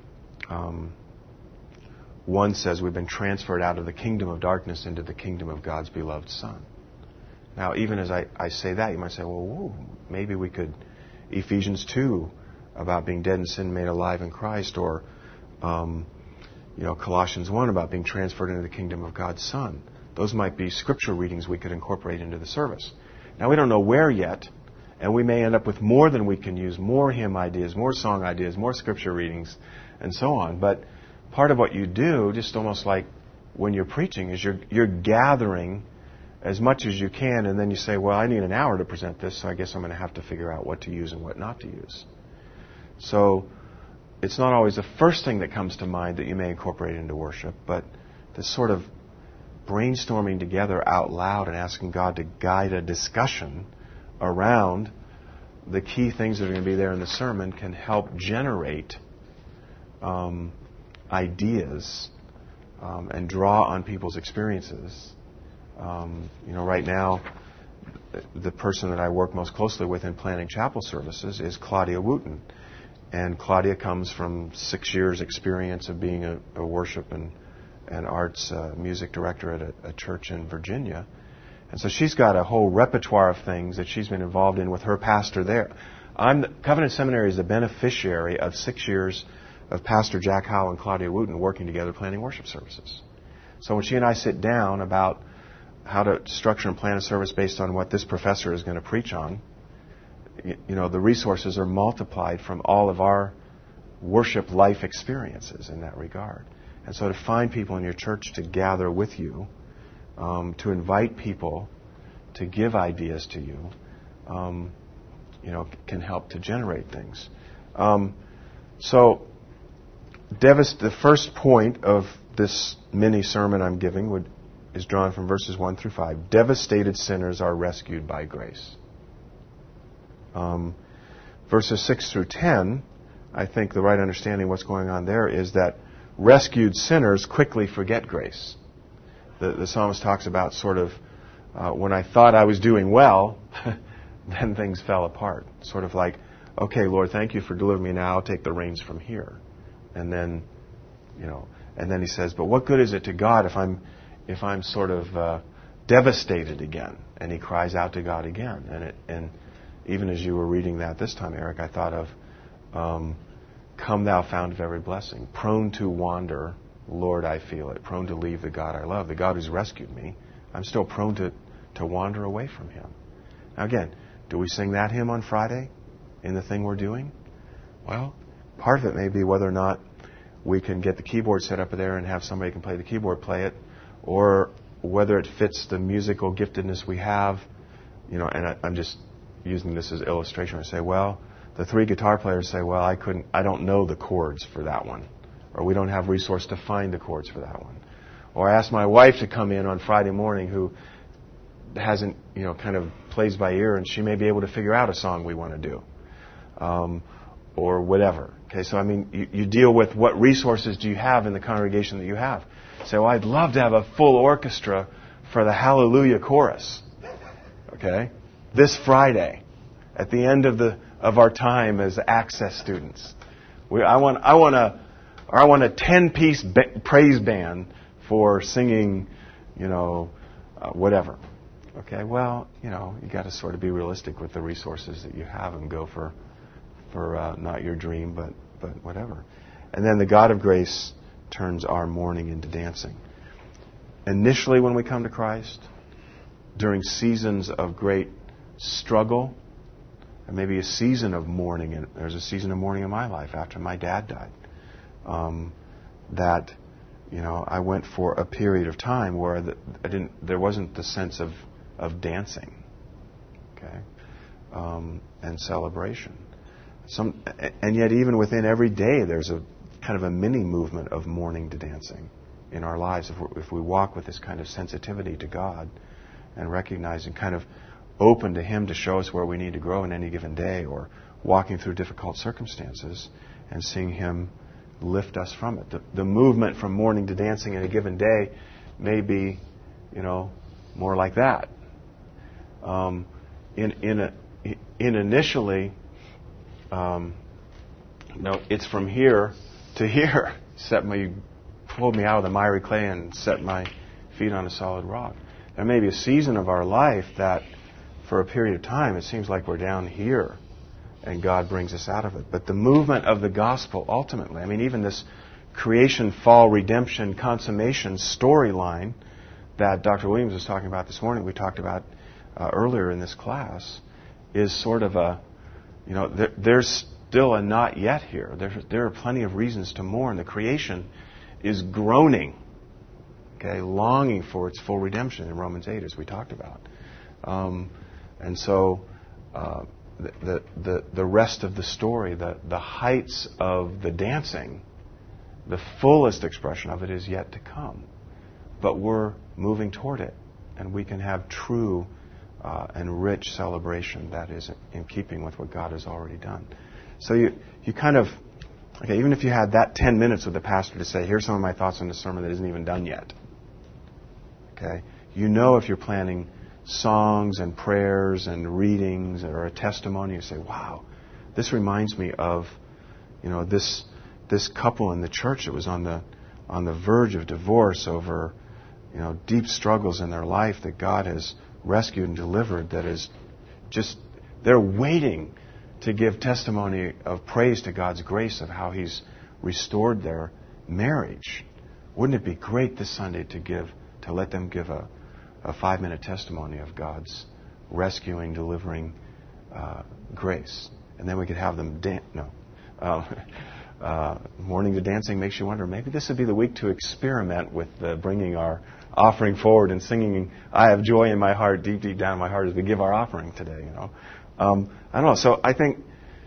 1 says, we've been transferred out of the kingdom of darkness into the kingdom of God's beloved Son. Now, even as I say that, you might say, well, maybe we could, Ephesians 2 about being dead in sin, made alive in Christ, or Colossians 1 about being transferred into the kingdom of God's Son. Those might be scripture readings we could incorporate into the service. Now, we don't know where yet, and we may end up with more than we can use, more hymn ideas, more song ideas, more scripture readings, and so on. But part of what you do, just almost like when you're preaching, is you're gathering as much as you can, and then you say, well, I need an hour to present this, so I guess I'm going to have to figure out what to use and what not to use. So it's not always the first thing that comes to mind that you may incorporate into worship, but this sort of brainstorming together out loud and asking God to guide a discussion around the key things that are going to be there in the sermon can help generate ideas and draw on people's experiences. Right now, the person that I work most closely with in planning chapel services is Claudia Wooten. And Claudia comes from 6 years' experience of being a worship and arts music director at a church in Virginia. And so she's got a whole repertoire of things that she's been involved in with her pastor there. Covenant Seminary is the beneficiary of 6 years of Pastor Jack Howell and Claudia Wooten working together planning worship services. So when she and I sit down about how to structure and plan a service based on what this professor is going to preach on, the resources are multiplied from all of our worship life experiences in that regard. And so to find people in your church to gather with you, to invite people to give ideas to you, can help to generate things. So the first point of this mini sermon I'm giving is drawn from verses 1 through 5. Devastated sinners are rescued by grace. Verses 6 through 10, I think the right understanding of what's going on there is that rescued sinners quickly forget grace. The psalmist talks about sort of, when I thought I was doing well, then things fell apart. Sort of like, okay, Lord, thank you for delivering me now. I'll take the reins from here. And then, and then he says, but what good is it to God if I'm sort of devastated again? And he cries out to God again. And even as you were reading that this time, Eric, I thought of, come thou fount of every blessing, prone to wander, Lord, I feel it, prone to leave the God I love, the God who's rescued me. I'm still prone to wander away from Him. Now again, do we sing that hymn on Friday in the thing we're doing? Well, part of it may be whether or not we can get the keyboard set up there and have somebody who can play the keyboard play it, or whether it fits the musical giftedness we have. And I'm just using this as illustration. I say, well, the 3 guitar players say, well, I don't know the chords for that one. Or we don't have resource to find the chords for that one. Or I ask my wife to come in on Friday morning who hasn't, kind of plays by ear, and she may be able to figure out a song we want to do. Or whatever. Okay, so you deal with what resources do you have in the congregation that you have. Say, well, I'd love to have a full orchestra for the Hallelujah chorus. Okay? This Friday, at the end of our time as Access students. I want a 10-piece praise band for singing, whatever. Okay, well, you got to sort of be realistic with the resources that you have and go for not your dream, but whatever. And then the God of grace turns our mourning into dancing. Initially, when we come to Christ, during seasons of great struggle, and maybe a season of mourning, and there's a season of mourning in my life after my dad died, that I went for a period of time where there wasn't the sense of dancing, okay, and celebration. And yet, even within every day, there's a kind of a mini movement of mourning to dancing in our lives if we walk with this kind of sensitivity to God and recognizing, kind of open to Him to show us where we need to grow in any given day, or walking through difficult circumstances and seeing Him lift us from it. The movement from mourning to dancing in a given day may be, more like that. Initially, it's from here to here. Pulled me out of the miry clay and set my feet on a solid rock. There may be a season of our life that, for a period of time, it seems like we're down here, and God brings us out of it. But the movement of the gospel, ultimately, even this creation, fall, redemption, consummation storyline that Dr. Williams was talking about this morning, we talked about earlier in this class, is sort of there's still a not yet here. There are plenty of reasons to mourn. The creation is groaning, okay, longing for its full redemption in Romans 8, as we talked about. And so the rest of the story, the heights of the dancing, the fullest expression of it is yet to come. But we're moving toward it, and we can have true and rich celebration that is in keeping with what God has already done. So you kind of, even if you had that 10 minutes with the pastor to say, here's some of my thoughts on the sermon that isn't even done yet. Okay? If you're planning songs and prayers and readings or a testimony, you say, wow, this reminds me of, this couple in the church that was on the verge of divorce over, deep struggles in their life that God has rescued and delivered, that is just, they're waiting to give testimony of praise to God's grace of how He's restored their marriage. Wouldn't it be great this Sunday to let them give a 5-minute testimony of God's rescuing, delivering grace? And then we could have them morning to dancing makes you wonder, maybe this would be the week to experiment with bringing our offering forward and singing, I have joy in my heart, deep, deep down in my heart, as we give our offering today, I don't know. So I think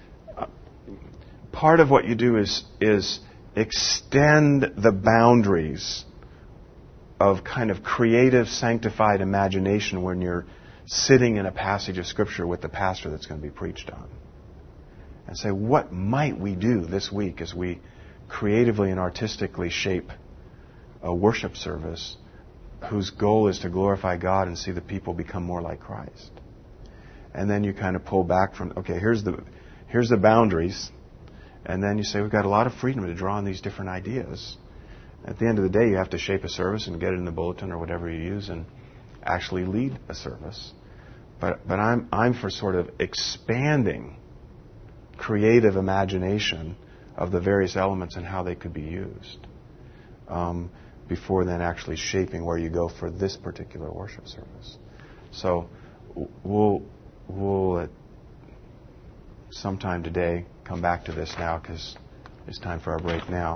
part of what you do is extend the boundaries of kind of creative, sanctified imagination when you're sitting in a passage of Scripture with the pastor that's going to be preached on. And say, what might we do this week as we creatively and artistically shape a worship service whose goal is to glorify God and see the people become more like Christ? And then you kind of pull back from, okay, here's the boundaries. And then you say, we've got a lot of freedom to draw on these different ideas. At the end of the day, you have to shape a service and get it in the bulletin or whatever you use and actually lead a service. But I'm for sort of expanding creative imagination of the various elements and how they could be used before then actually shaping where you go for this particular worship service. So we'll at sometime today come back to this now because it's time for our break now.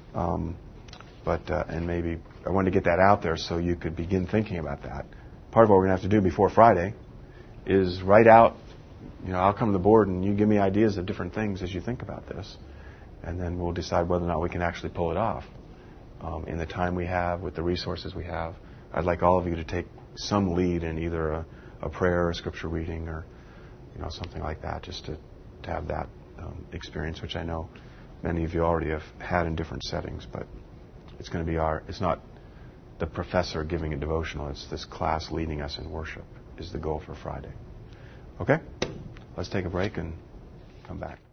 And maybe I wanted to get that out there so you could begin thinking about that. Part of what we're going to have to do before Friday is write out, I'll come to the board and you give me ideas of different things as you think about this. And then we'll decide whether or not we can actually pull it off in the time we have, with the resources we have. I'd like all of you to take some lead in either a prayer or a scripture reading or something like that, just to have that experience, which I know many of you already have had in different settings. But it's going to be it's not the professor giving a devotional, it's this class leading us in worship is the goal for Friday. Okay? Let's take a break and come back.